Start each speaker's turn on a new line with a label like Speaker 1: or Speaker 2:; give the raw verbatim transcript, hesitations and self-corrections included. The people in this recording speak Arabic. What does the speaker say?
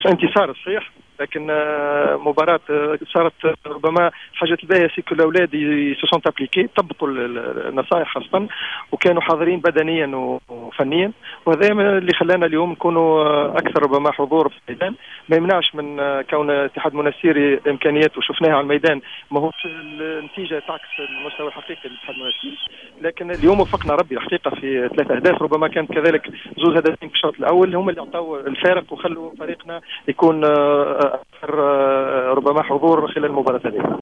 Speaker 1: انتصار صحيح، لكن مباراة صارت ربما حاجة الباهية سيكو الأولاد يسوسون ابليكي، طبقوا النصائح خاصة وكانوا حاضرين بدنيا وفنيا، وهذا اللي خلانا اليوم نكونوا أكثر ربما حضور في الميدان. ما يمنعش من كون اتحاد منستيري إمكانياته شفناها على الميدان ماهوش النتيجة تعكس المستوى الحقيقي للاتحاد المنستيري، لكن اليوم وفقنا ربي الحقيقة في ثلاث أهداف، ربما كانت كذلك زوج هدفين في الشوط الأول هم اللي أعطوا الفارق وخلوا فريقنا يكون أكثر ربما حضور خلال المباراة هذه.